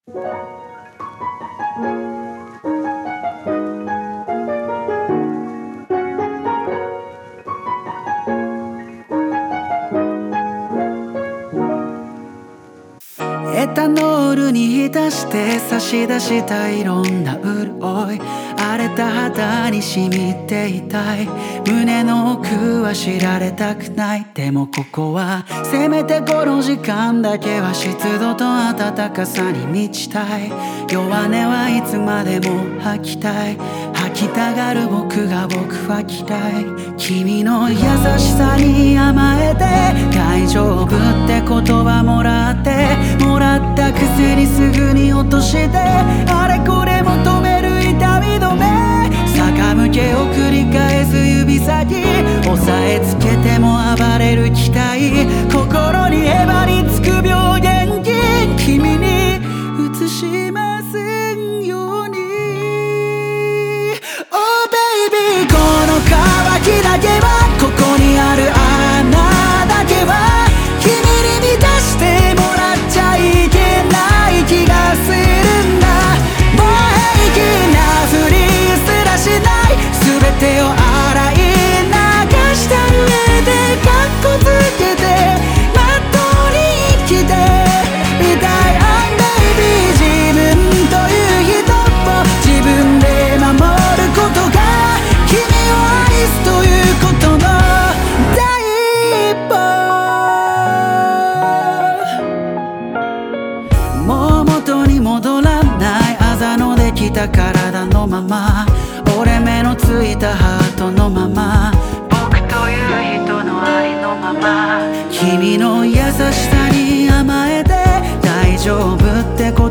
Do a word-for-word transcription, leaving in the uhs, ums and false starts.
エタノールに浸して差し出したいろんな潤い、荒れた肌に染みていたい。胸の奥は知られたくない。でもここはせめてこの時間だけは湿度と暖かさに満ちたい。弱音はいつまでも吐きたい。吐きたがる僕が僕は嫌い。君の優しさに甘えて大丈夫って言葉もらってもらったくせにすぐに落としてあれこれ求める痛み止め、逆向けを繰り返す指先押さえつけても暴れる期待、心にへばりつく病原菌君に移しませんように。 Oh baby この渇きだけはここにある穴だけは君に満たしてもらっちゃいけない気がするんだ。もう平気なふりすらしない、全てを洗い流した上でカッコつけてまっとうに生きてみたい。 I'm baby 自分という人を自分で守ることが君を愛すということの第一歩。もう元に戻らないあざのできた体のまま、折れ目のついたハートのまま、僕という人のありのまま、君の優しさに甘えて大丈夫って言